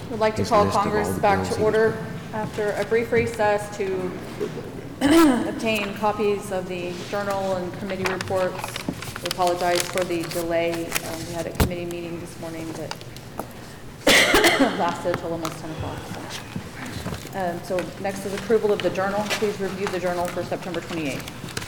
Would like to His call list of all Congress the back bills to he was order after a brief recess to obtain copies of the journal and committee reports. We apologize for the delay. We had a committee meeting this morning that lasted till almost 10 o'clock. So next is approval of the journal. Please review the journal for September 28th.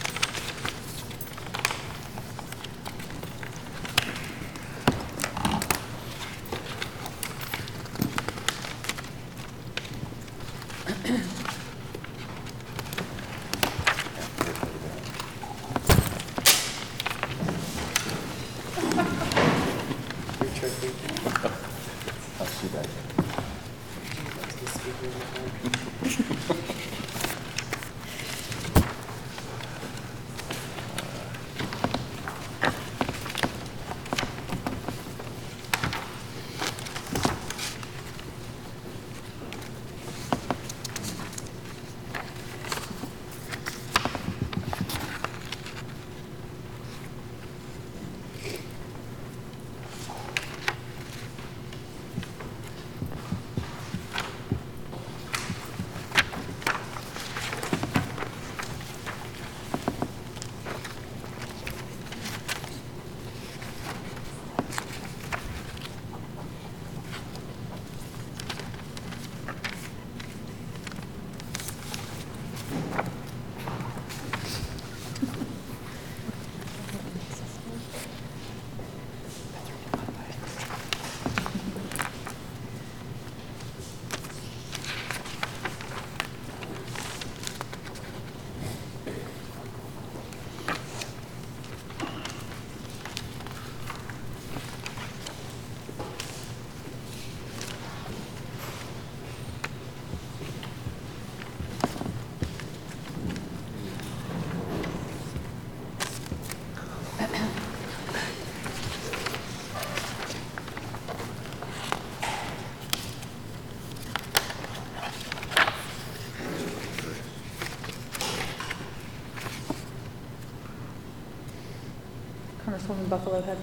Congresswoman Buffalo Head.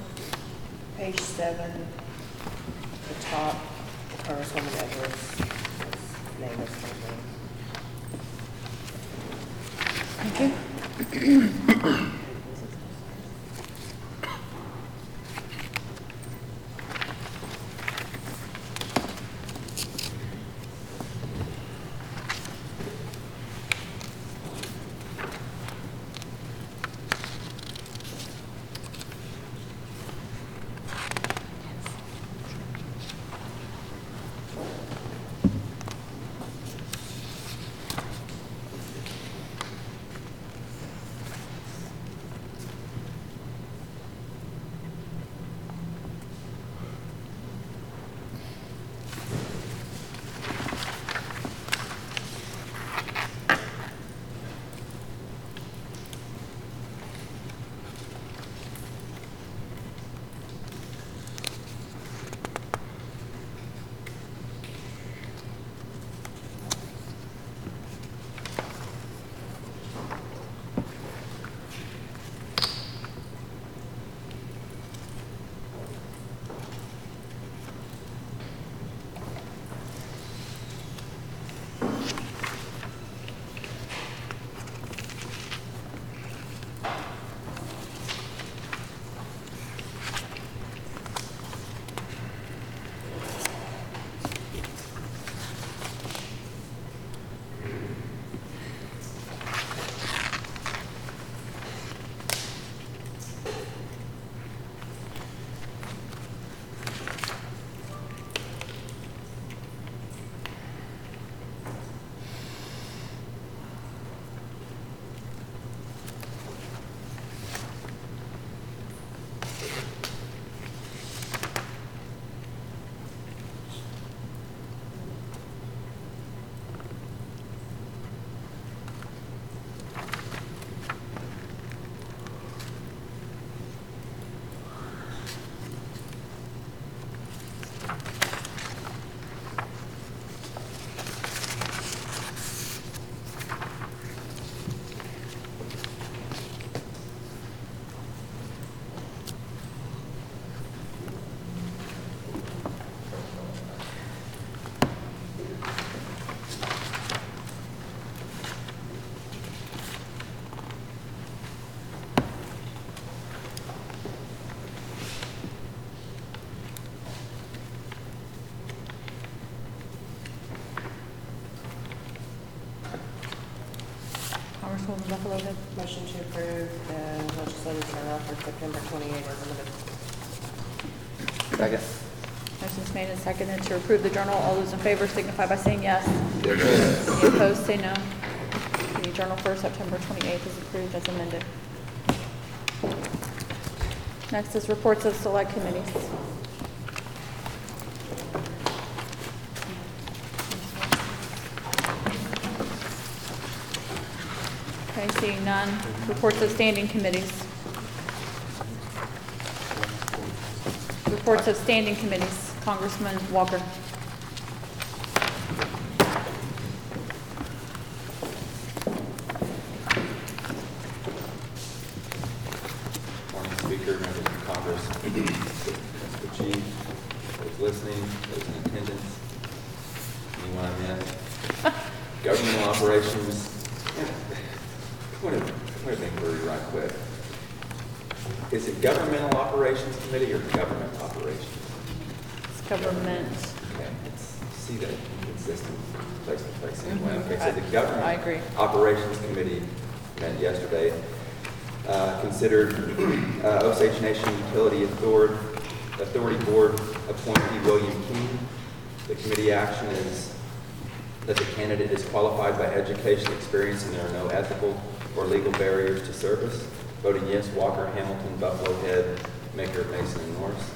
Page 7, the top, Congresswoman Edwards' name is something. Thank you. Congresswoman Buffalo Head. Motion to approve the legislative journal for September 28 as amended. Second. Motion's made and seconded to approve the journal. All those in favor signify by saying yes. Yes. Any opposed, say no. The journal for September 28th is approved as amended. Next is reports of select committees. Okay, seeing none. Reports of standing committees. Reports of standing committees. Congressman Walker. Morning, Speaker, members of Congress, Mr. Chief, those listening, those in attendance, anyone I missed. Governmental operations. Point of inquiry right quick. Is it Governmental Operations Committee or Government Operations? It's government. Okay, see that consistent place to place anyway. Okay, so the Government I agree. Operations Committee met yesterday, considered Osage Nation Utility Authority Board appointee William King. The committee action is that the candidate is qualified by education, experience, and there are no ethical or legal barriers to service. Voting yes, Walker, Hamilton, Buffalo Head, Maker, Mason, and Norris.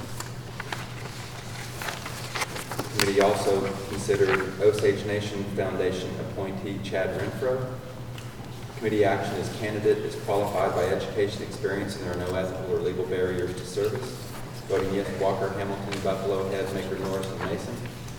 The committee also considered Osage Nation Foundation appointee Chad Renfro. Committee action is candidate is qualified by education, experience, and there are no ethical or legal barriers to service. Voting yes, Walker, Hamilton, Buffalo Head, Maker, Norris, and Mason.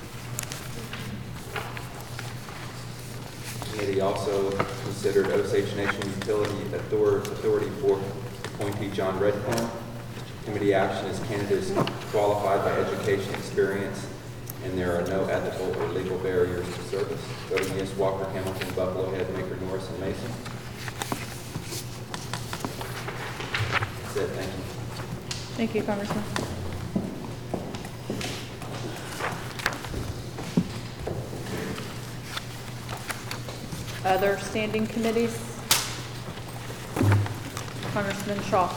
Committee also considered Osage Nation Utility Authority Board appointee John Redcorn. Committee action is candidate is qualified by education, experience, and there are no ethical or legal barriers to service. Voting yes, Walker, Hamilton, Buffalo Head, Maker, Norris, and Mason. That's it. Thank you. Thank you, Congressman. Other standing committees? Congressman Shaw.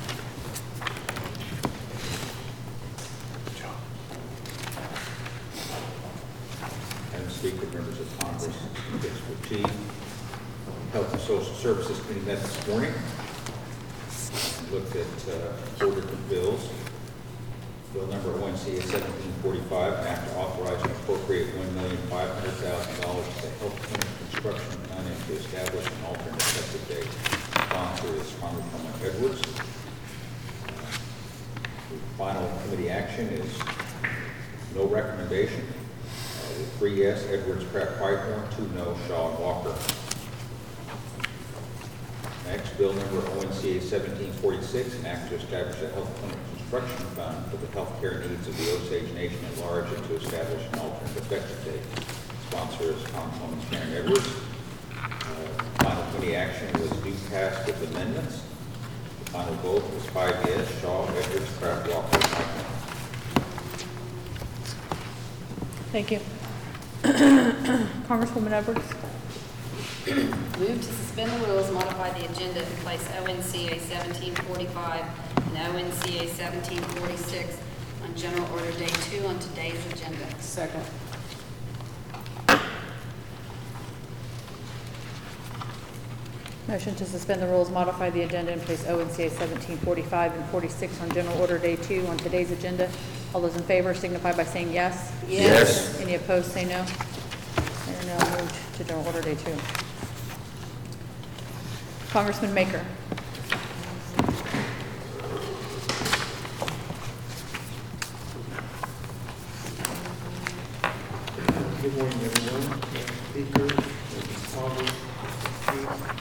Madam Speaker, members of Congress, District Chief, Health and Social Services Committee met this morning. Looked at ordered bills. Bill number ONCA 1745, an act to authorize and appropriate $1,500,000 to the Health Clinic Construction Fund and to establish an alternate effective date. Sponsor is Congresswoman Edwards. The final committee action is no recommendation. With 3 yes, Edwards, Pratt, Whitehorn, 2 no, Shaw, and Walker. Next, bill number ONCA 1746, an act to establish a health clinic construction fund for the health care needs of the Osage Nation at large and to establish an alternate effective date. Sponsor is Congresswoman Sharon Edwards. Final committee action was due passed with amendments. The final vote was 5 yes, Shaw, Edwards, Pratt, Walker, and Whitehorn. Thank you. Congresswoman Edwards. Move to suspend the rules, modify the agenda, and place ONCA 1745 and ONCA 1746 on General Order Day 2 on today's agenda. Second. Motion to suspend the rules, modify the agenda, and place ONCA 1745 and 46 on General Order Day 2 on today's agenda. All those in favor signify by saying yes. Yes. Any opposed, say no. And now moved to General Order Day 2. Congressman Maker. Good morning, everyone. Speaker, Congress, Chief.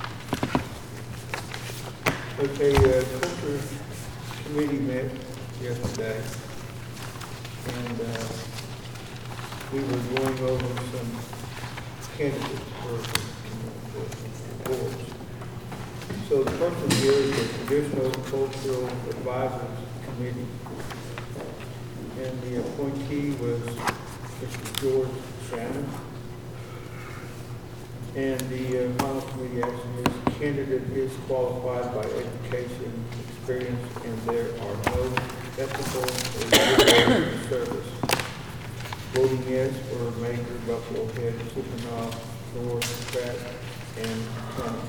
Okay, Culture Committee met yesterday, and we were going over some candidates for boards. So the first one here is the Traditional Cultural Advisors Committee, and the appointee was Mr. George Shannon. And the final committee action is candidate is qualified by education, experience, and there are no ethical or legal barriers to service. Voting yes were Major, Buffalo Head, Supernov, North, Pratt, and Clement.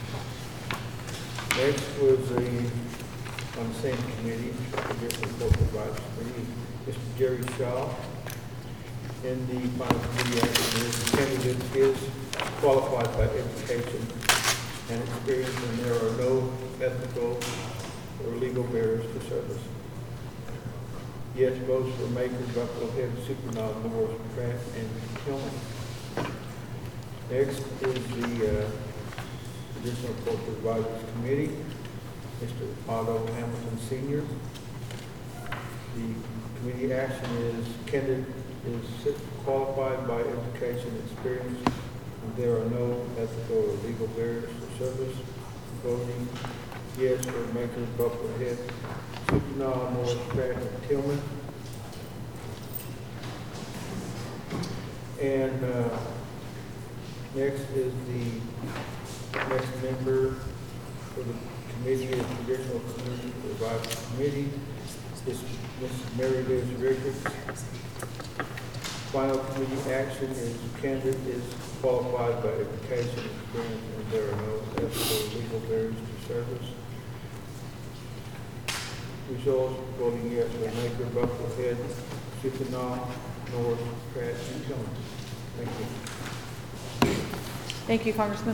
Next was on the same committee, Traditional Corporate Advisory Committee, Mr. Jerry Shaw. In the final committee action, the candidate is qualified by education and experience, and there are no ethical or legal barriers to service. Yes votes for Maker, Buffalo Head, Supernov, North, Pratt, and Tillman. Next is the Traditional Corporate Advisors Committee, Mr. Otto Hamilton Sr. The committee action is candidate is qualified by education experience, and there are no ethical or legal barriers to service. Voting yes for Maker, Buffalo Head, Supernov, North, Pratt, and Tillman. And next is the next member for the committee of Traditional Community Advisory Committee is Mrs. Mary Liz Richards. Final committee action is candidate is qualified by education, experience, and there are no ethical or legal barriers to service. Results, voting yes for Maker, Buffalo Head, Supernov, North, Pratt, and Tillman. Thank you. Thank you, Congressman.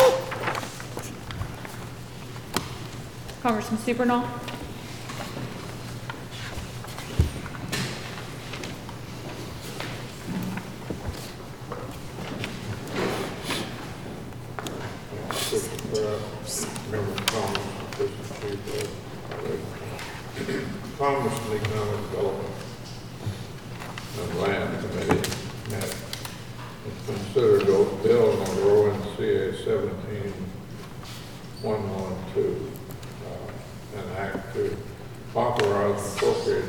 Congressman Supernall. Commerce and Economic Development and Land Committee met and considered bill number ONCA 17112, an act to authorize and appropriate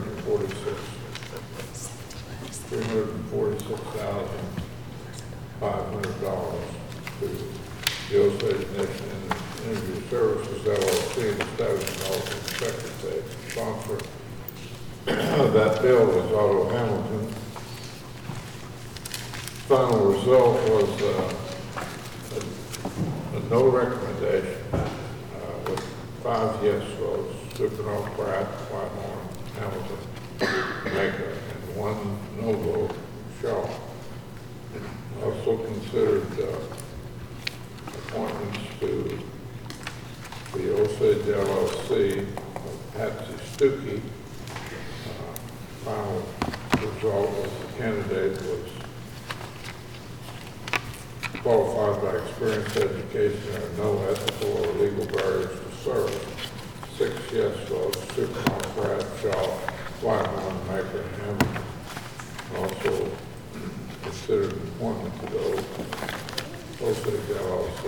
$346,500 to the Osage Nation Energy Services LLC and establish an alternate secretary. Sponsor of that bill was Otto Hamilton. Final result was a no recommendation with 5 yes votes: Supernov, Pratt, Whitehorn, Hamilton, Maker, and 1 no vote, Shaw. Also considered appointments to the Osage LLC, Patsy Stuckey. Final result was the candidate was qualified by experience, education, and no ethical or legal barriers to service. 6 yes votes: Supernov, Pratt, Shaw, Whitehorn, Maker, and Hamilton. Also considered appointment to the Osage LLC.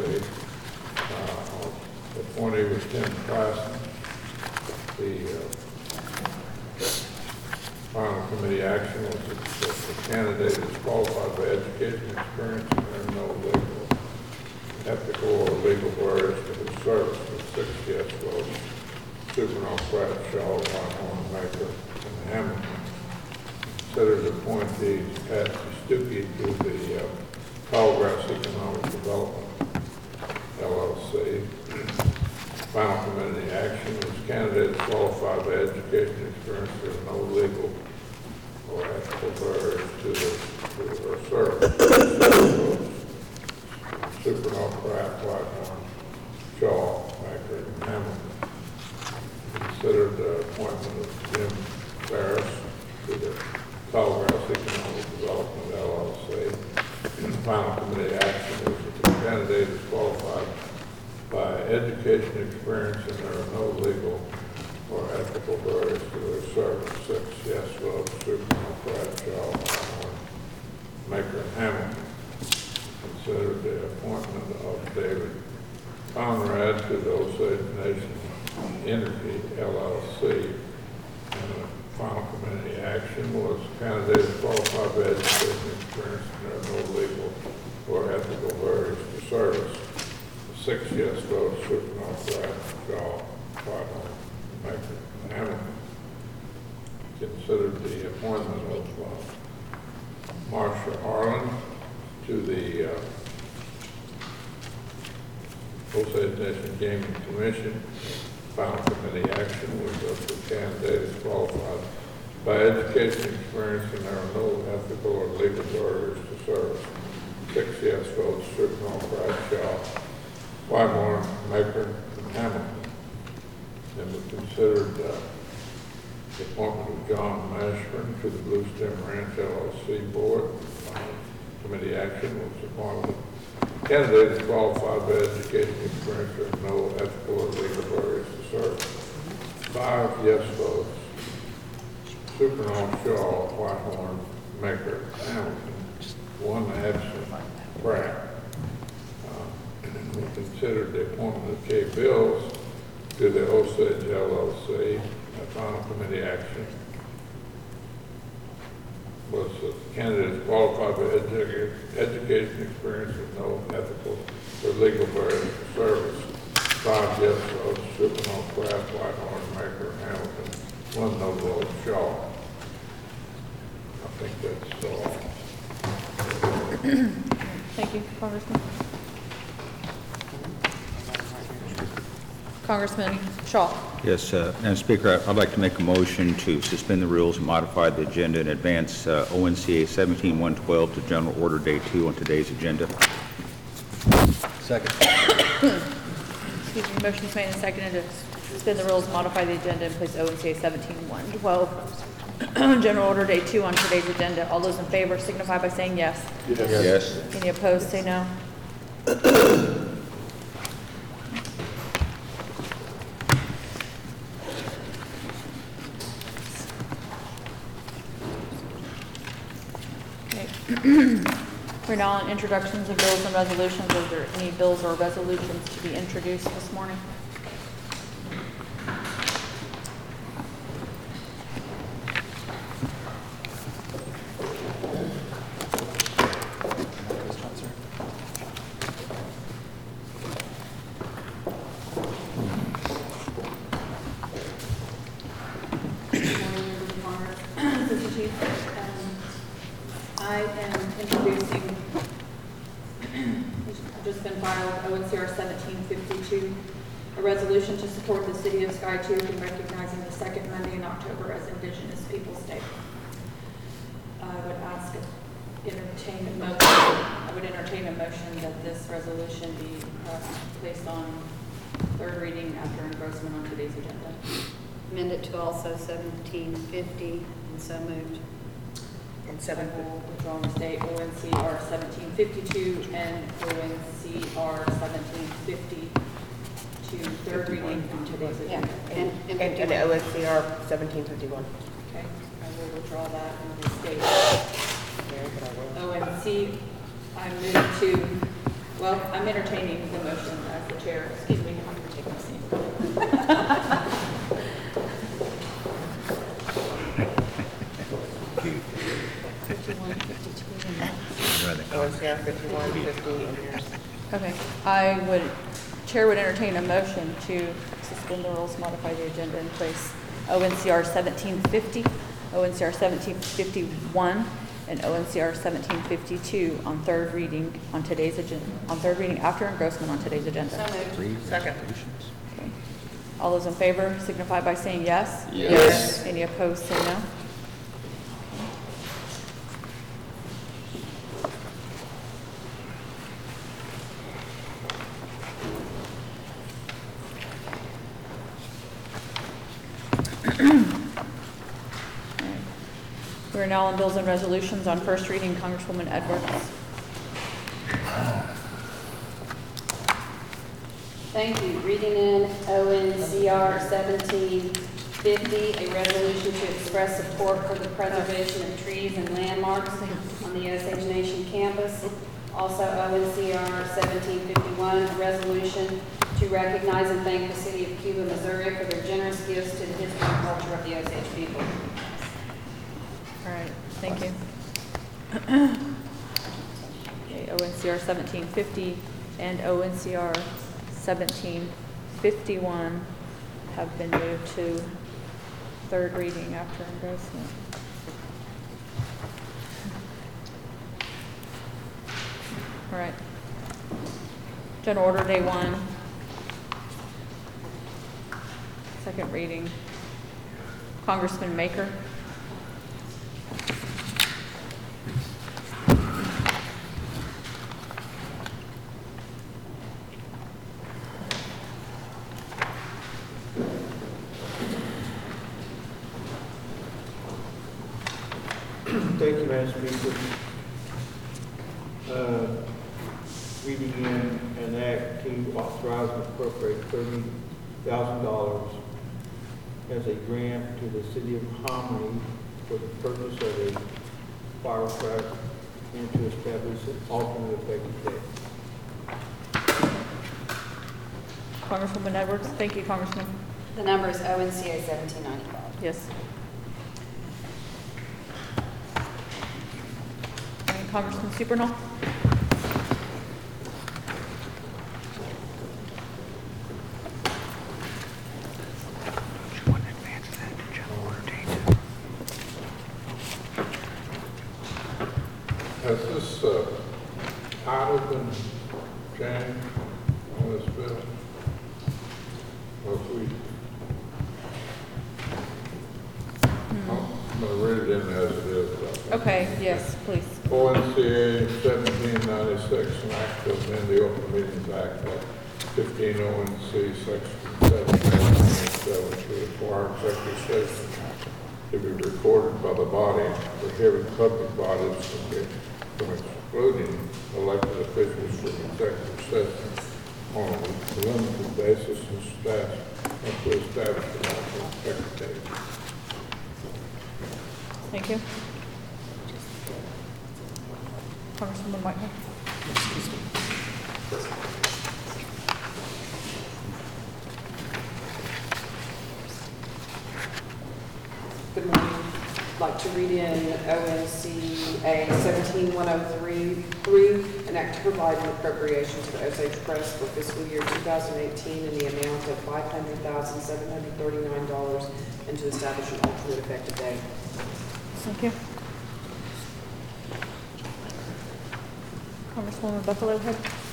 The appointee was Tim Classen. The final committee action was that the candidate is qualified by education experience and there are no legal, ethical, or legal barriers to his service. With 6 yes votes: Supernov, Pratt, Shaw, Whitehorn, Maker, and Hamilton. Considered appointee Patsy Stuckey to the Tallgrass Economic Development LLC. Final committee action was candidates qualified by education experience. There are no legal or ethical barriers to their service. Supernov, Pratt, Whitehorn, Shaw, Macker, and Hamilton. Considered the appointment of Jim Ferris to the Tallgrass Economic Development LLC. Final committee action was that the candidate is qualified by education experience and there are no legal or ethical barriers to their service. 6 yes votes: Supernov, Pratt, Shaw, Whitehorn, Maker, and Hamilton. Considered the appointment of David Conrad to the Osage Nation Energy LLC. And the final committee action was candidate qualified by education experience and there are no legal or ethical barriers to service. 6 6 yes votes, Chippewa, Pratt, Shaw, Whitehorn, Baker, and Hamilton, considered the appointment of Marcia Harlan to the Osage Nation Gaming Commission. Final committee action was that the candidate is qualified by education experience and there are no ethical or legal barriers to service. 6 yes votes, Chippewa, Pratt, Shaw, Whitehorn, Maker, and Hamilton. And we considered the appointment of John Mashburn to the Blue Stem Ranch LLC Board. Committee action was appointed. Candidate is qualified by education experience and no ethical or legal barriers to serve. 5 yes votes, Supernaw, Shaw, Whitehorn, Maker, Hamilton. 1 absent, Pratt. We considered the appointment of Kay Bills to the Osage LLC. The final committee action was that the candidate is qualified by education experience with no ethical or legal barriers to service. 5 yes votes, Supernaw, Pratt, Whitehorn, Maker, Hamilton. 1 no vote, Shaw. I think that's all. Thank you, Congressman. Congressman Shaw. Yes, Madam Speaker, I'd like to make a motion to suspend the rules and modify the agenda and advance ONCA 17-112 to General Order Day 2 on today's agenda. Second. Excuse me, motion's made and seconded to suspend the rules, modify the agenda, and place ONCA 17-112 General Order Day 2 on today's agenda. All those in favor signify by saying yes. Yes. Any opposed, say no. Okay. We're now on introductions of bills and resolutions. Are there any bills or resolutions to be introduced this morning? I am introducing, I've just been filed, ONCR 1752, a resolution to support the city of Skytube in recognizing the second Monday in October as Indigenous Peoples' Day. I would entertain a motion that this resolution be placed on third reading after engrossment on today's agenda. Amend it to also 1750, and so moved. And I 7. will withdraw and state ONCR 1752 and ONCR 1750 to third reading on today's Yeah, agenda. And OSCR 1751. Okay, I will withdraw that and restate Mary, but I will. ONC. I move to, well, I'm entertaining the motion as the chair. Excuse me, I'm going to take my seat. OSCR 51, 50, and yours. Okay, Chair would entertain a motion to suspend the rules, modify the agenda, and place ONCR 1750, ONCR 1751, and ONCR 1752 on third reading on today's agenda, on third reading after engrossment on today's agenda. So moved. Second. Okay. All those in favor signify by saying yes. Yes. Any opposed, say no. We're now on bills and resolutions. On first reading, Congresswoman Edwards. Thank you. Reading in ONCR 1750, a resolution to express support for the preservation of trees and landmarks on the Osage Nation campus. Also ONCR 1751, a resolution to recognize and thank the city of Cuba, Missouri for their generous gifts to the history and culture of the Osage people. All right, thank you. Okay, ONCR 1750 and ONCR 1751 have been moved to third reading after engrossment. All right. General Order Day 1. Second reading. Congressman Maker. Thank you, Madam Speaker. Reading in an act to authorize and appropriate $30,000 as a grant to the city of Harmony for the purpose of a fire truck and to establish an alternate effective date. Congresswoman Edwards. Thank you, Congressman. The number is ONCA 1795. Yes. And Congressman Supernall. Has this title been changed on this bill? Or if we, I'm going to read it in as it is. Okay, yes, please. ONCA 1796, an act to amend the Open Meetings Act of 15 ONC Section 7 to require executive session to be recorded by the body, prohibit public bodies from excluding elected officials from executive session on a limited basis and staff and to establish an alternate secretary. Thank you. Congresswoman Whitehead. Good morning. I'd like to read in ONCA 17103 through an act to provide an appropriation to the Osage Press for fiscal year 2018 in the amount of $500,739 and to establish an alternate effective date. Thank you. Congresswoman Buffalo Head.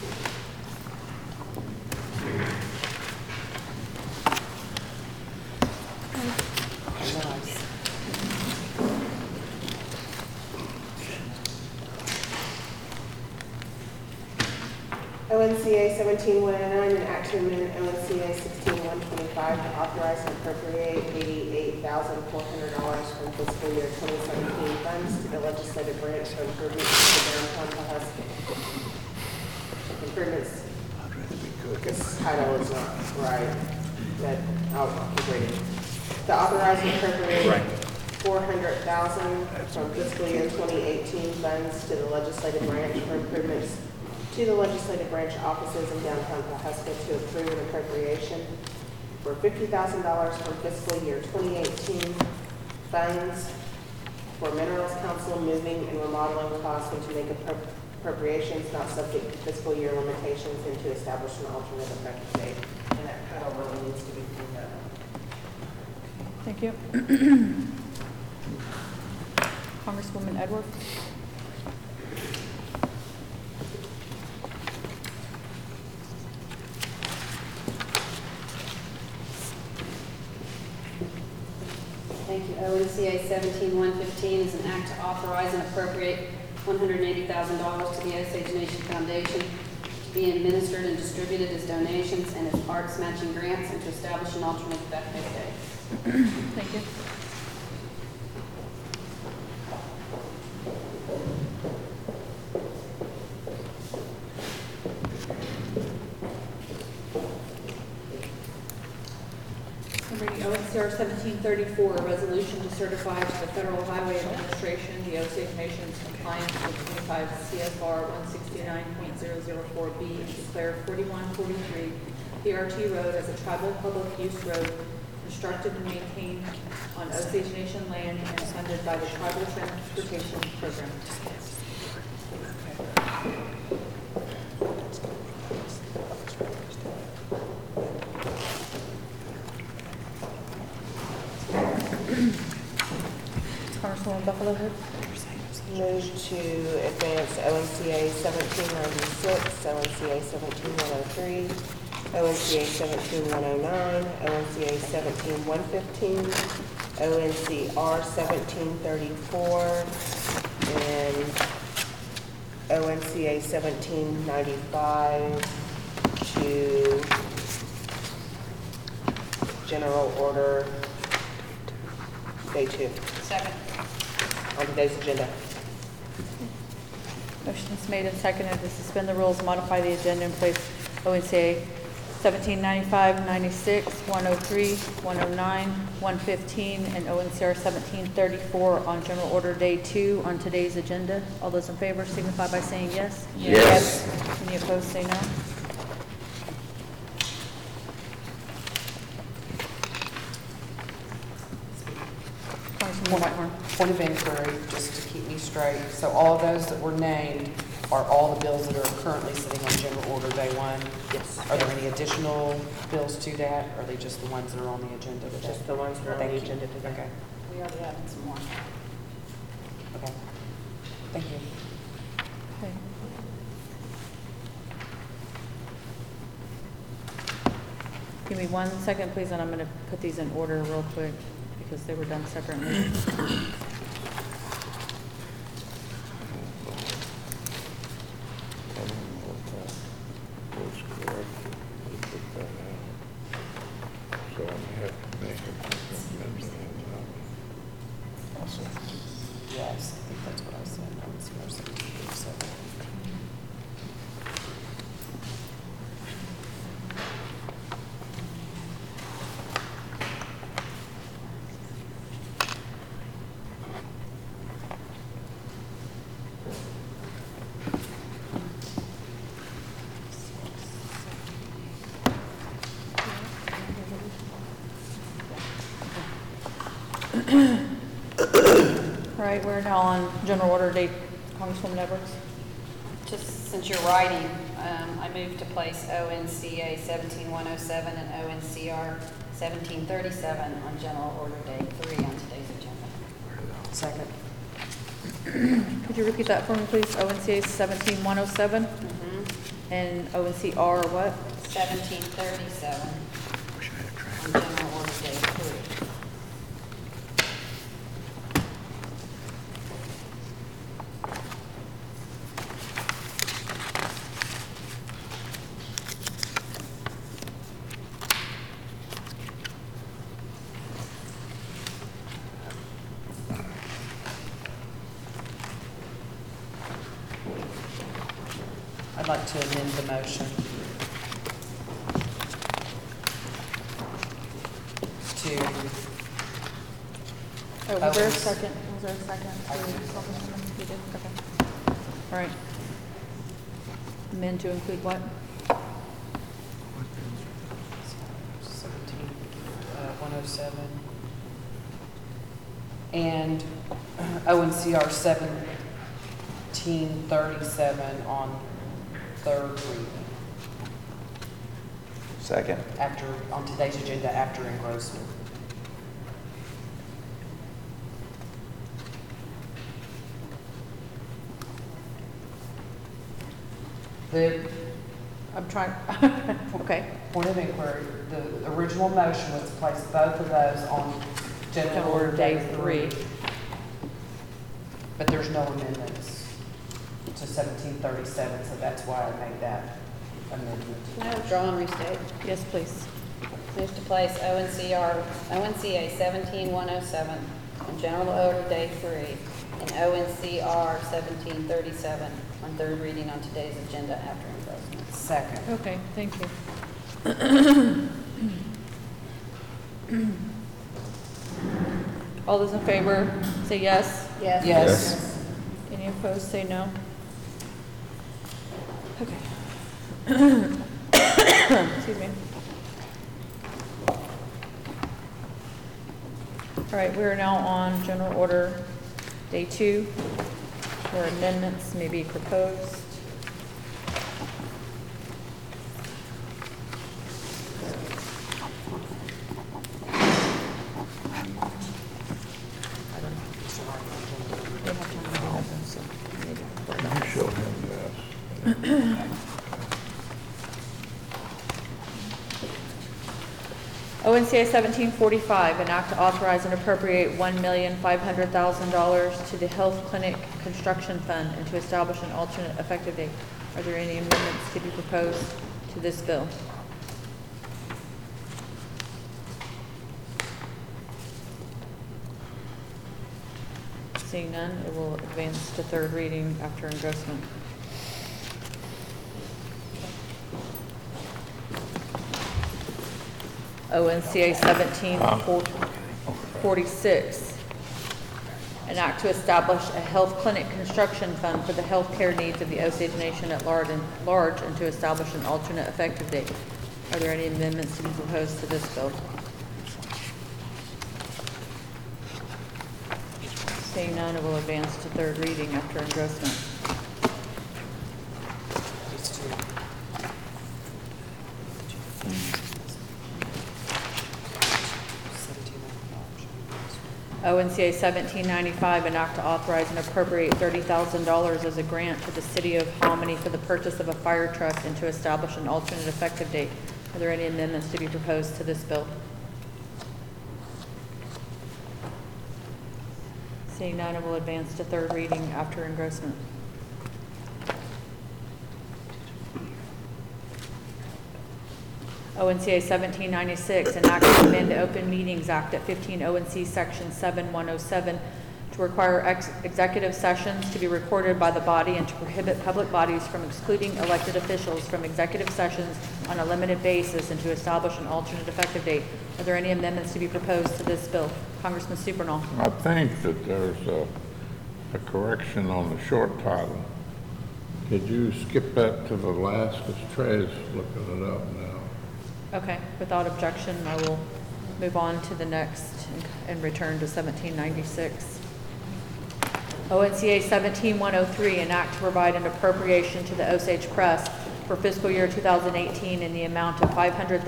ONCA 17109, an act to amend ONCA 16125 to authorize and appropriate $88,400 from fiscal year 2017 funds to the legislative branch for improvements to the downtown Pulaski. Improvements, this title is not right, but I'll keep reading. To authorize and appropriate $400,000 from fiscal year 2018 funds to the legislative branch for improvements to the legislative branch offices in downtown Pulaski to approve an appropriation for $50,000 from fiscal year 2018 funds for Minerals Council moving and remodeling costs and to make appropriations not subject to fiscal year limitations and to establish an alternate effective date. And that title really needs to be cleaned up. Thank you. Congresswoman Edwards. Thank you. ONCA 17115 is an act to authorize and appropriate $180,000 to the Osage Nation Foundation to be administered and distributed as donations and as arts matching grants and to establish an alternate effective date. Thank you. ONCR 1734, a resolution to certify to the Federal Highway Administration the Osage Nation's compliance with 25 CFR 169.004B and declare 4143 PRT Road as a tribal public use road constructed and maintained on Osage Nation land and funded by the Tribal Transportation Program. Buffalo Head. Move to advance ONCA 1796, ONCA 17103, ONCA 17109, ONCA 17115, ONCR 1734, and ONCA 1795 to general order day 2 Second. on today's agenda. Motion is made and seconded to suspend the rules, modify the agenda, and place ONCA 1795, 96, 103, 109, 115, and ONCR 1734 on general order day 2 on today's agenda. All those in favor signify by saying yes. Yes. Any opposed, say no. Congresswoman Whitehorn. Point of inquiry, just to keep me straight. So all of those that were named are all the bills that are currently sitting on general order day 1? Yes. Are there any additional bills to that, or are they just the ones that are on the agenda today? Just the ones that are on Thank the you. agenda today. Okay, We already added some more. okay. Thank you. Okay. Give me 1 second, please, and I'm going to put these in order real quick because they were done separately. Was correct. We put that out. So I have to make a Yes, I think that's what I said. I was going to say. All right, we're now on general order date. Congresswoman Edwards. Just since you're writing, I move to place ONCA 17107 and ONCR 1737 on general order day 3 on today's agenda. Second. Could you repeat that for me, please? ONCA 17107 and ONCR what? 1737 on general order day 3. I'd like to amend the motion to, Oh, was there a ONC. second? Was there a second? I did. You did? Okay. All right. Amend to include what? 107, and ONCR 1737 on third reading, Second. after, on today's agenda after engrossment. The I'm trying, okay. point of inquiry, the original motion was to place both of those on general order day 3. But there's no amendments to 1737, so that's why I made that amendment. Can I withdraw and restate? Yes, please. Move to place ONCA 17107 on general order day 3 and ONCR 1737 on third reading on today's agenda after engrossment. Second. Okay, thank you. All those in favor, say yes. Yes. Yes. Any opposed, say no. Okay. Excuse me. All right, we are now on general order day 2, where amendments may be proposed. I don't know if it's the right one. ONCA 1745, an act to authorize and appropriate $1,500,000 to the Health Clinic Construction Fund and to establish an alternate effective date. Are there any amendments to be proposed to this bill? Seeing none, it will advance to third reading after engrossment. ONCA 1746, an act to establish a health clinic construction fund for the health care needs of the Osage Nation at large and to establish an alternate effective date. Are there any amendments to be proposed to this bill? Seeing none, it will advance to third reading after engrossment. ONCA 1795, an act to authorize and appropriate $30,000 as a grant to the city of Hominy for the purchase of a fire truck and to establish an alternate effective date. Are there any amendments to be proposed to this bill? Seeing none, it will advance to third reading after engrossment. ONCA 1796, an act to amend the Open Meetings Act at 15 ONC Section 7107 to require executive sessions to be recorded by the body and to prohibit public bodies from excluding elected officials from executive sessions on a limited basis and to establish an alternate effective date. Are there any amendments to be proposed to this bill? Congressman Supernall. I think that there's a correction on the short title. Could you skip that to the last, because Trey's looking it up now. Okay, without objection, I will move on to the next and return to 1796. ONCA 17103, an act to provide an appropriation to the Osage Press for fiscal year 2018 in the amount of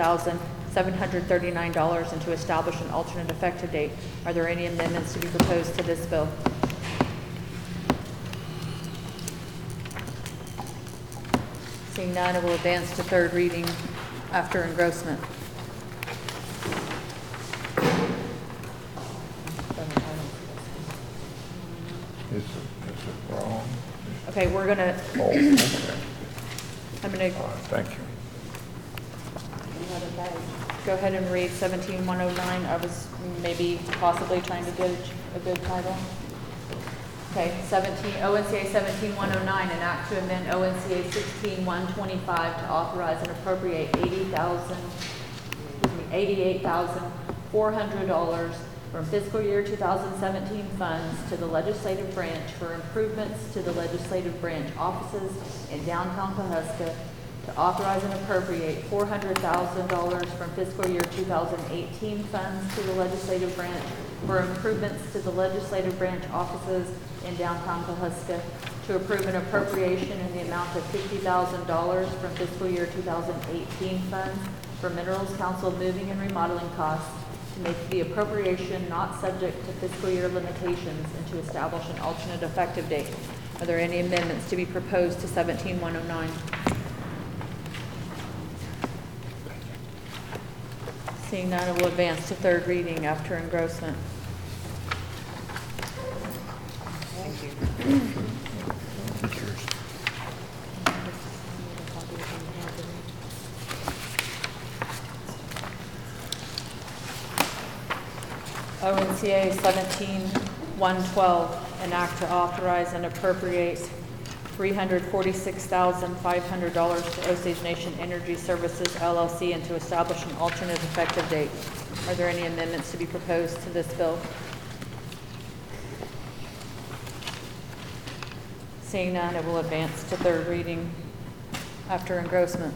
$500,739 and to establish an alternate effective date. Are there any amendments to be proposed to this bill? Seeing none, it will advance to third reading after engrossment. Is it wrong? Okay, we're gonna, Oh, okay. I'm gonna All right, thank you. go ahead and read 17109. I was maybe possibly trying to get a good title. Okay, ONCA 17109, an act to amend ONCA 16125 to authorize and appropriate $88,400 from fiscal year 2017 funds to the legislative branch for improvements to the legislative branch offices in downtown Pawhuska, to authorize and appropriate $400,000 from fiscal year 2018 funds to the legislative branch for improvements to the legislative branch offices in downtown Pawhuska, to approve an appropriation in the amount of $50,000 from fiscal year 2018 funds for Minerals Council moving and remodeling costs, to make the appropriation not subject to fiscal year limitations, and to establish an alternate effective date. Are there any amendments to be proposed to 17109? Seeing none, it will advance to third reading after engrossment. Thank you. ONCA 17112, an act to authorize and appropriate $346,500 to Osage Nation Energy Services LLC and to establish an alternate effective date. Are there any amendments to be proposed to this bill? Seeing none, it will advance to third reading after engrossment.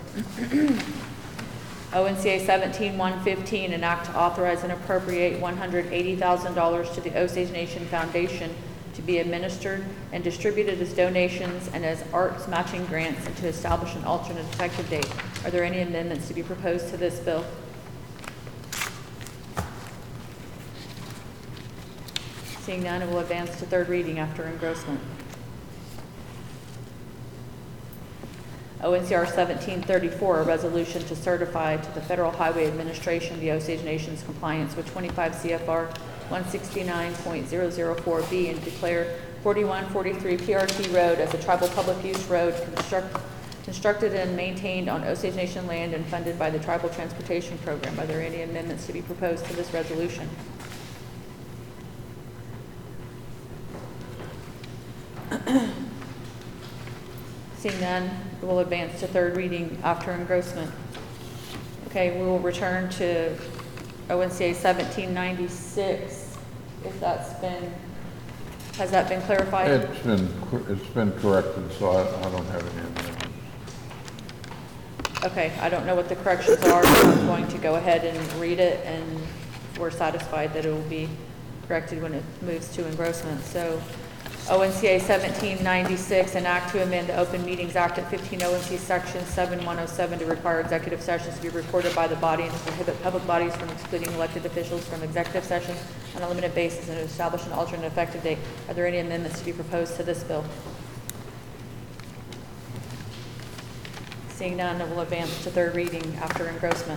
ONCA 17115, an act to authorize and appropriate $180,000 to the Osage Nation Foundation to be administered and distributed as donations and as arts matching grants, and to establish an alternate effective date. Are there any amendments to be proposed to this bill? Seeing none, it will advance to third reading after engrossment. ONCR 1734, a resolution to certify to the Federal Highway Administration the Osage Nation's compliance with 25 CFR 169.004B and declare 4143 PRT Road as a tribal public use road constructed and maintained on Osage Nation land and funded by the Tribal Transportation Program. Are there any amendments to be proposed to this resolution? Seeing none, we'll advance to third reading after engrossment. Okay, we will return to ONCA 1796, if that's been, has that been clarified? It's been corrected, so I don't have any amendments. Okay, I don't know what the corrections are, so I'm going to go ahead and read it, and we're satisfied that it will be corrected when it moves to engrossment. So, ONCA 1796, an act to amend the Open Meetings Act at 15 ONC Section 7107 to require executive sessions to be recorded by the body and to prohibit public bodies from excluding elected officials from executive sessions on a limited basis and to establish an alternate effective date. Are there any amendments to be proposed to this bill? Seeing none, it will advance to third reading after engrossment.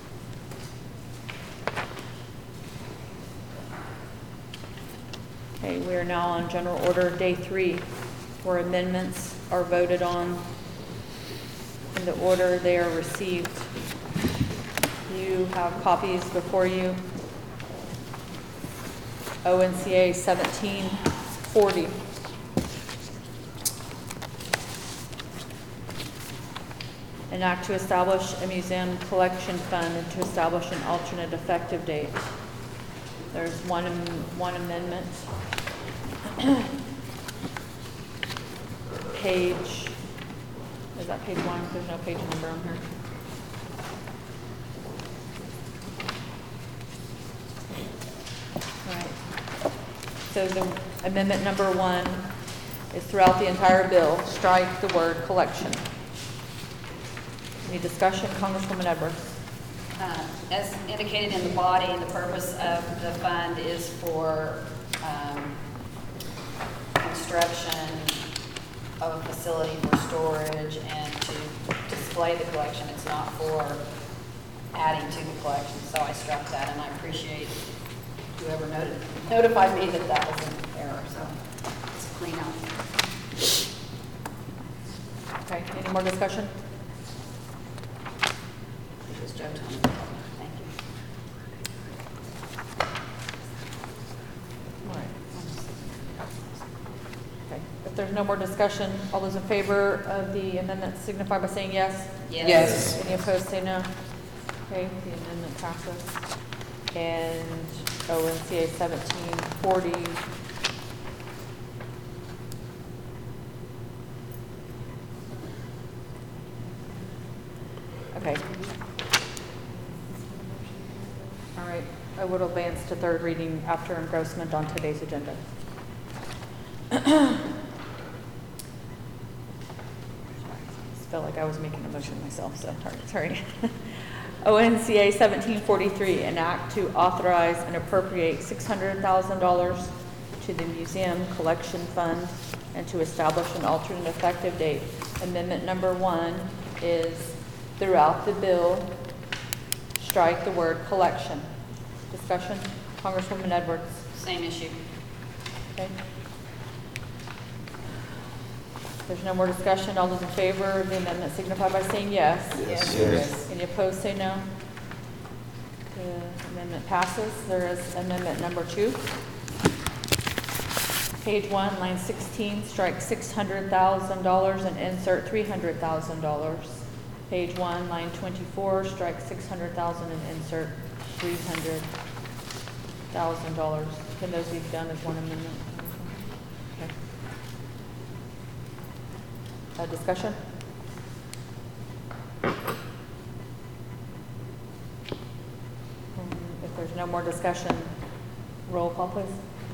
Okay, we are now on General Order Day 3, where amendments are voted on in the order they are received. You have copies before you. ONCA 1740. An act to establish a museum collection fund and to establish an alternate effective date. There's one amendment. Page, is that page 1? There's no page number on here. All right. So the amendment number 1 is throughout the entire bill, strike the word collection. Any discussion? Congresswoman Edwards. As indicated in the body, the purpose of the fund is for construction of a facility for storage and to display the collection. It's not for adding to the collection, so I struck that, and I appreciate whoever notified me that that was an error, so it's a clean up. Okay, any more discussion? It was Joe Thomas. Thank you. All right. Okay, if there's no more discussion, all those in favor of the amendment signify by saying yes. Yes. Any opposed, say no. Okay, the amendment passes. And ONCA 1740. Okay. All right, I would advance to third reading after engrossment on today's agenda. I just felt like I was making a motion myself, so sorry. ONCA 1743, an act to authorize and appropriate $600,000 to the Museum Collection Fund and to establish an alternate effective date. Amendment number 1 is throughout the bill, strike the word collection. Discussion? Congresswoman Edwards. Same issue. Okay. There's no more discussion. All those in favor of the amendment signify by saying yes. Yes. Any opposed, say no. The amendment passes. There is amendment number 2. Page 1, line 16, strike $600,000 and insert $300,000. Page 1, line 24, strike $600,000 and insert $300,000. Can those be done as one amendment? Okay. Discussion? If there's no more discussion, roll call, please.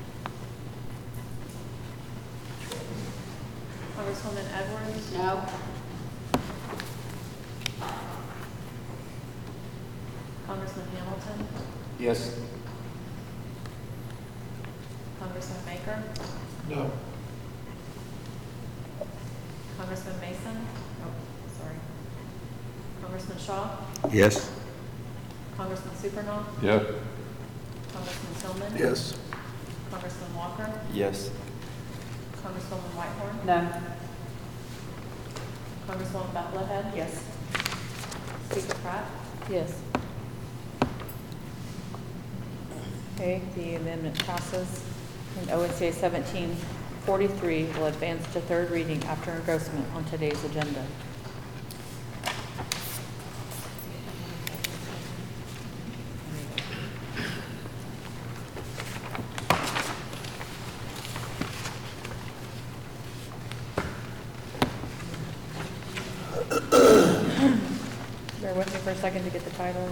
Congresswoman Edwards? No. Congressman Hamilton? Yes. Congressman Maker? No. Congressman Mason? Oh, sorry. Congressman Shaw, Yes. Congressman Supernaw, Yes. Congressman Tillman. Yes. Congressman Walker, Yes. Congresswoman Whitehorn, No. Congresswoman Bucklehead. Yes. Speaker Pratt. Yes. Okay, the amendment passes. And ONCA 1743 will advance to third reading after engrossment on today's agenda. Bear with me for a second to get the title.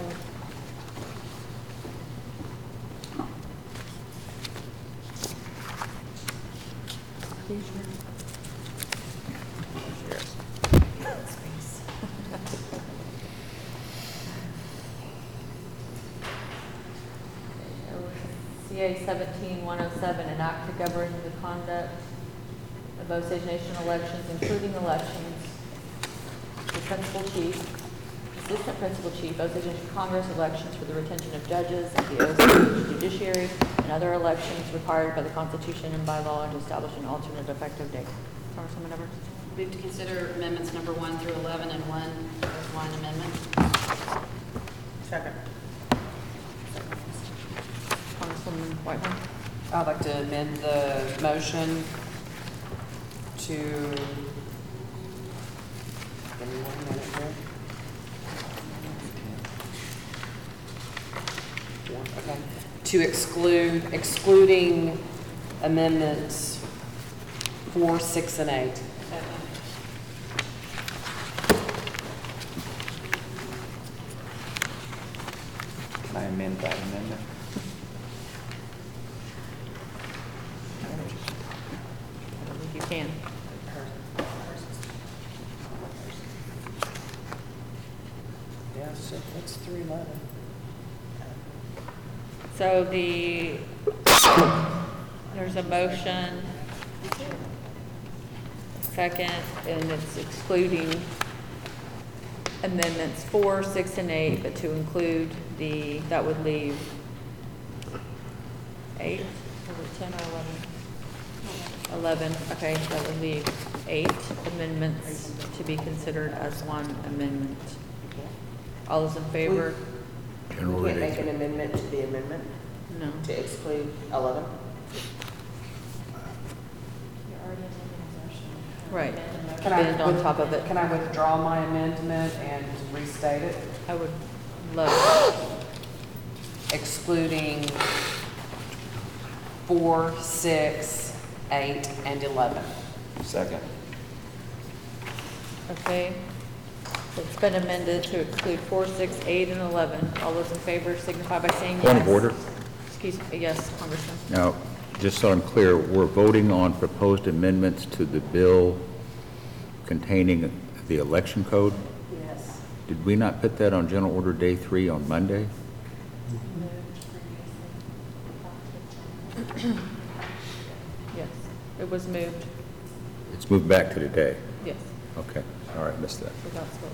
CA 17107, an act to govern the conduct of Osage Nation elections, including elections, the principal chief, assistant principal chief, Osage Nation Congress elections for the retention of judges of the Osage judiciary, and other elections required by the Constitution and by law, and to establish an alternate effective date. Congresswoman Evers? Move to consider amendments number 1 through 11 and 1 as line amendment. Second. Congresswoman Whitehorn? I'd like to amend the motion to, give me 1 minute here. Okay. To excluding amendments 4, 6, and 8. Can I amend that amendment? I don't think you can. Yeah, so that's 311. So there's a motion, second, and it's excluding amendments 4, 6, and 8, but to include that would leave 8, was it 10 or 11? 11, okay, that would leave 8 amendments to be considered as one amendment. All those in favor? We can't make an amendment to the amendment No. to exclude 11. Right. Can Amend on top of it. Can I withdraw my amendment and restate it? I would love, Excluding 4, 6, 8, and 11. Second. okay. It's been amended to exclude 4, 6, 8, and 11. All those in favor signify by saying yes. Point of order. Excuse me, yes, Congressman. Now, just so I'm clear, we're voting on proposed amendments to the bill containing the election code? Yes. Did we not put that on General Order Day 3 on Monday? Yes, it was moved. It's moved back to today. Yes, Okay, all right, missed that. so that's what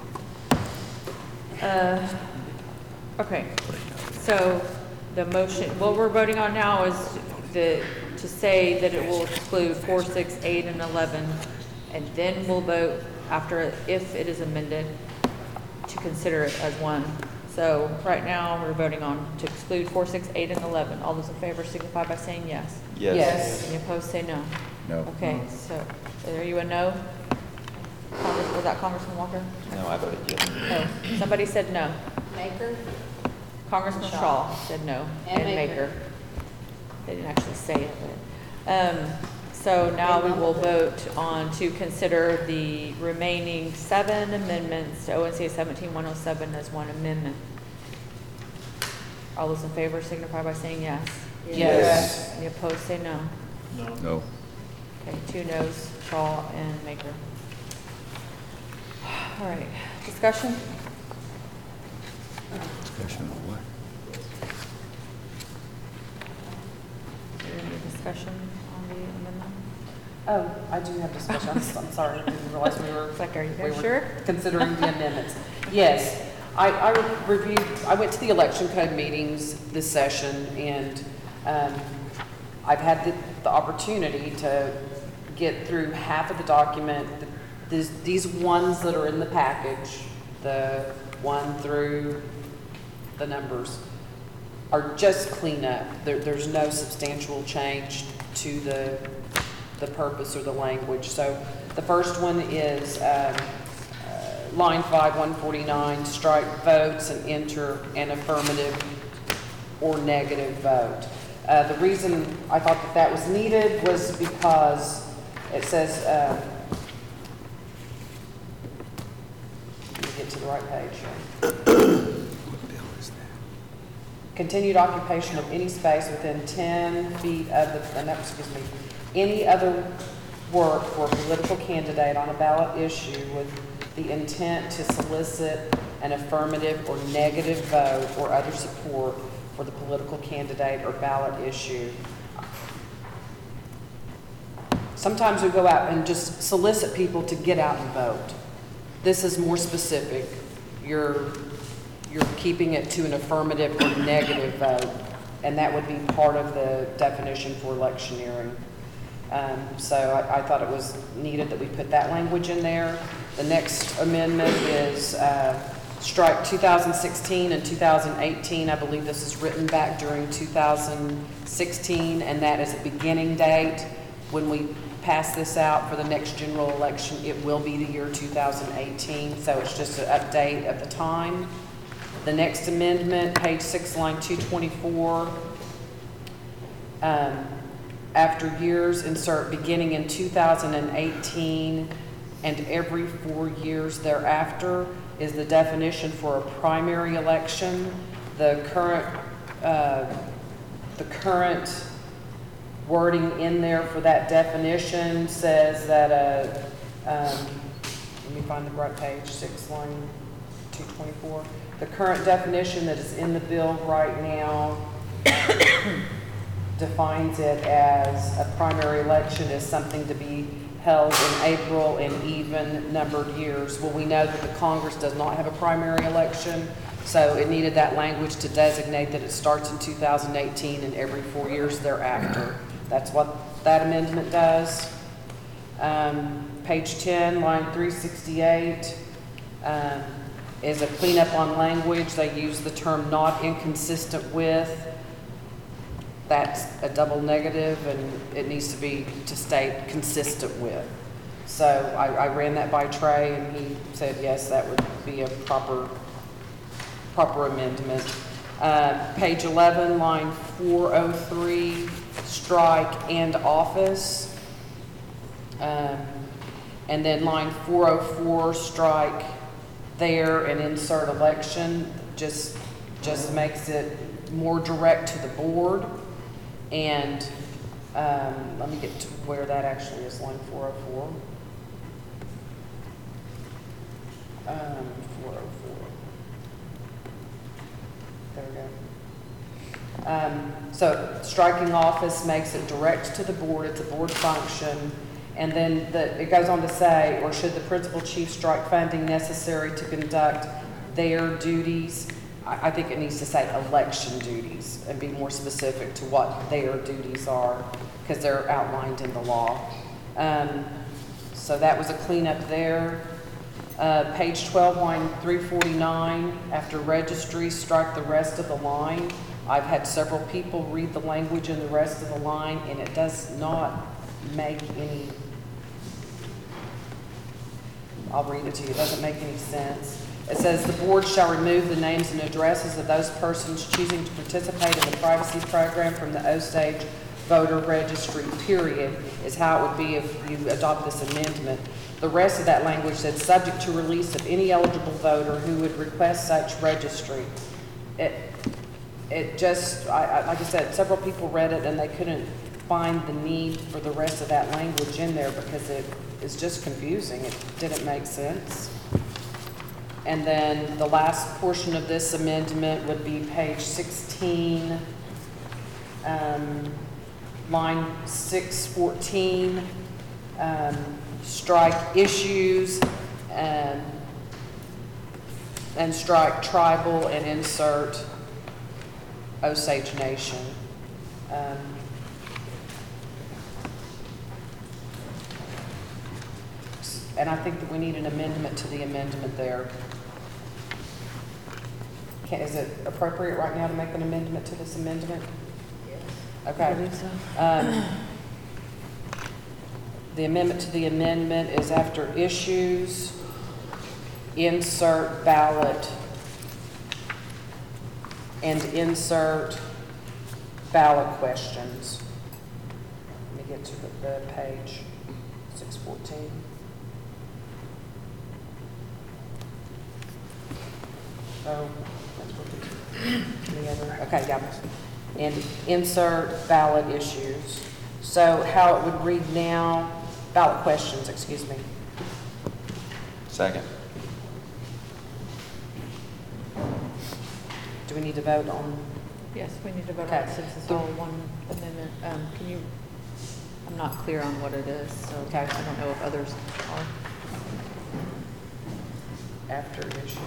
we're, okay. So the motion, what we're voting on now is to say that it will exclude 4, 6, 8, and 11, and then we'll vote after, if it is amended, to consider it as one. So right now, we're voting on to exclude 4, 6, 8, and 11. All those in favor signify by saying yes. Yes. Any opposed, say no. No. Okay, so are you a no? Was that Congressman Walker? No, I voted yes. No, somebody said no. Maker? Congressman Shaw said no. And Maker. They didn't actually say it, but, so now we will vote on to consider the remaining 7 amendments to ONCA 17107 as one amendment. All those in favor signify by saying yes. Yes. Any opposed, say no. No. Okay, 2 noes, Shaw and Maker. All right, discussion? Discussion on what? Is there any discussion on the amendment? Oh, I do have discussion. I'm sorry, I didn't realize we were. It's like, are you we guys were sure? Considering the amendments. Yes, I reviewed, I went to the election code meetings this session, and I've had the opportunity to get through half of the document. These ones that are in the package, the 1 through the numbers, are just cleanup. There's no substantial change to the purpose or the language. So the first one is line 5, 149, strike votes and enter an affirmative or negative vote. The reason I thought that was needed was because it says, let me get to the right page here. Continued occupation of any space within 10 feet of any other work for a political candidate on a ballot issue with the intent to solicit an affirmative or negative vote or other support for the political candidate or ballot issue. Sometimes we go out and just solicit people to get out and vote. This is more specific. You're keeping it to an affirmative or negative vote, and that would be part of the definition for electioneering. So I thought it was needed that we put that language in there. The next amendment is strike 2016 and 2018. I believe this is written back during 2016, and that is a beginning date. When we pass this out for the next general election, it will be the year 2018, so it's just an update of the time. The next amendment, page 6, line 224, after years, insert beginning in 2018 and every 4 years thereafter is the definition for a primary election. The current wording in there for that definition says that, let me find the right page, 6, line 224. The current definition that is in the bill right now defines it as a primary election as something to be held in April and even numbered years. Well, we know that the Congress does not have a primary election, so it needed that language to designate that it starts in 2018 and every 4 years thereafter. That's what that amendment does. Page 10, line 368, is a cleanup on language. They use the term not inconsistent with. That's a double negative, and it needs to state consistent with. So I ran that by Trey, and he said yes, that would be a proper amendment. Page 11, line 403, strike and office. And then line 404, strike there and insert election. Just makes it more direct to the board. And let me get to where that actually is, line 404. 404. There we go. So striking office makes it direct to the board. It's a board function. And then it goes on to say, or should the principal chief strike funding necessary to conduct their duties. I think it needs to say election duties and be more specific to what their duties are, because they're outlined in the law. So that was a cleanup there. Page 12, line 349, after registry, strike the rest of the line. I've had several people read the language in the rest of the line, and it does not make any, I'll read it to you, it doesn't make any sense. It says the board shall remove the names and addresses of those persons choosing to participate in the privacy program from the Osage voter registry, period, is how it would be if you adopt this amendment. The rest of that language said subject to release of any eligible voter who would request such registry. It just, like I said, several people read it and they couldn't find the need for the rest of that language in there because it is just confusing. It didn't make sense. And then the last portion of this amendment would be page 16, line 614. strike issues, and strike tribal and insert Osage Nation. And I think that we need an amendment to the amendment there. Is it appropriate right now to make an amendment to this amendment? Yes. Okay. I believe so. The amendment to the amendment is after issues, insert ballot, and insert ballot questions. Let me get to the page, 614. Oh, that's what the other, okay, yeah. And insert ballot issues. So how it would read now, ballot questions, excuse me. Second. Do we need to vote on? Yes, we need to vote on Okay. it since it's all one amendment. Can you, I'm not clear on what it is, so Okay. I don't know if others are. After issues.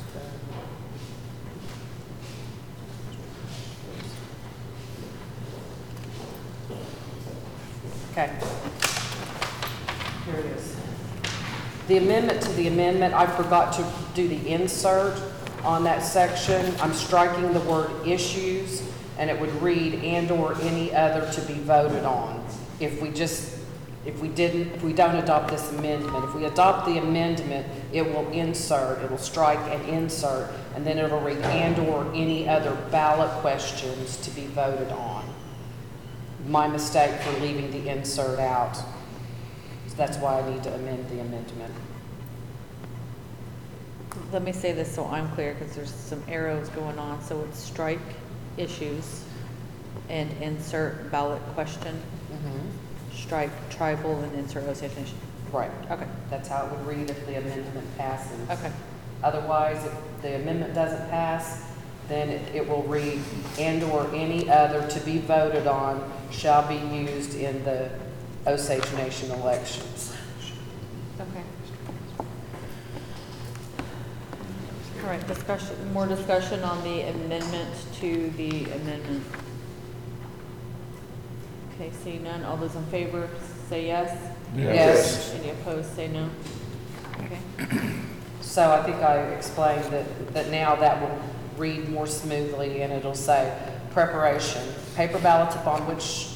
Okay. Here it is. The amendment to the amendment, I forgot to do the insert on that section. I'm striking the word issues, and it would read and/or any other to be voted on. If we don't adopt this amendment, if we adopt the amendment, it will strike and insert, and then it'll read and/or any other ballot questions to be voted on. My mistake for leaving the insert out. So that's why I need to amend the amendment. Let me say this so I'm clear, because there's some arrows going on. So it's strike issues and insert ballot question, strike tribal and insert Osage Nation. Right. Okay. That's how it would read if the amendment passes. Okay. Otherwise, if the amendment doesn't pass, then it will read and/or any other to be voted on shall be used in the Osage Nation elections. Okay. All right, more discussion on the amendment to the amendment. Okay, seeing none, all those in favor say yes. Yes. Any opposed, say no. Okay. So I think I explained that now that will read more smoothly, and it'll say preparation, paper ballots upon which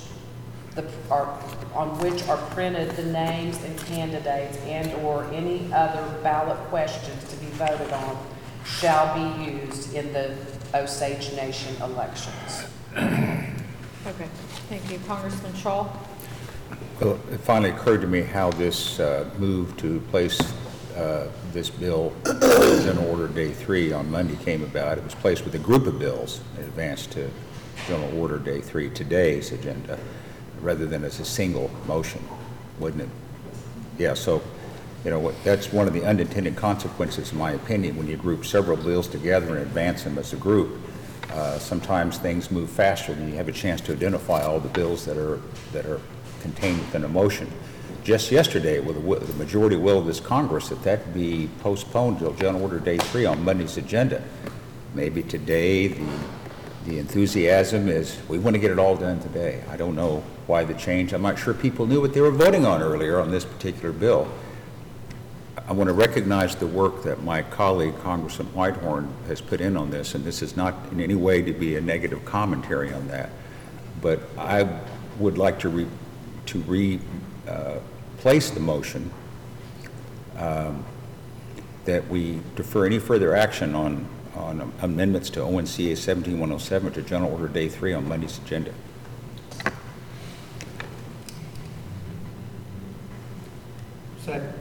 are printed the names and candidates and/or any other ballot questions to be voted on shall be used in the Osage Nation elections. Okay, thank you. Congressman Shaw? Well, it finally occurred to me how this move to place this bill on General Order Day 3 on Monday came about. It was placed with a group of bills in advance to General Order Day 3, today's agenda, rather than as a single motion, wouldn't it? Yeah, so, you know, that's one of the unintended consequences, in my opinion, when you group several bills together and advance them as a group. Sometimes things move faster than you have a chance to identify all the bills that are contained within a motion. Just yesterday, with the majority will of this Congress, that be postponed until General Order Day 3 on Monday's agenda. Maybe today the enthusiasm is, we want to get it all done today. I don't know why the change. I'm not sure people knew what they were voting on earlier on this particular bill. I want to recognize the work that my colleague, Congressman Whitehorn, has put in on this, and this is not in any way to be a negative commentary on that. But I would like to replace the motion that we defer any further action on amendments to ONCA 17107 to General Order Day 3 on Monday's agenda. Second.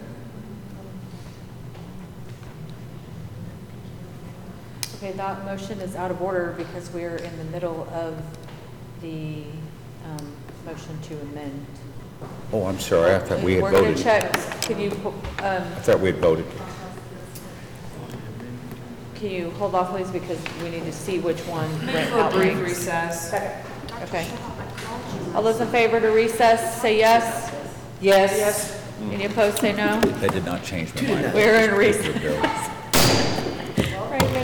Okay, that motion is out of order because we are in the middle of the motion to amend. Oh, I'm sorry, I thought we had We're going voted. to check, can you, I thought we had voted. can you hold off, please, because we need to see which one Move Brent for a brief outranks. recess. Okay. All those in favor to recess, say yes. Yes. Any opposed, say no. That did not change my mind. We're in Particular recess. bill.